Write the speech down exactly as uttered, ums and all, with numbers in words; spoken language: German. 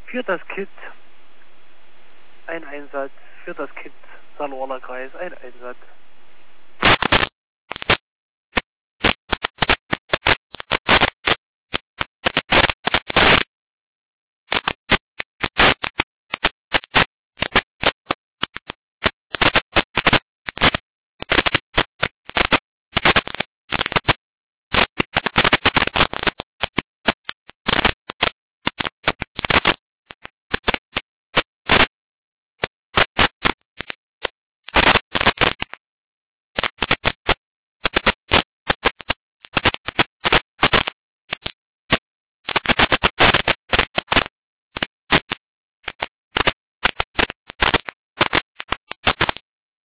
Für das Kind ein Einsatz, für das Kind Salorner Kreis ein Einsatz.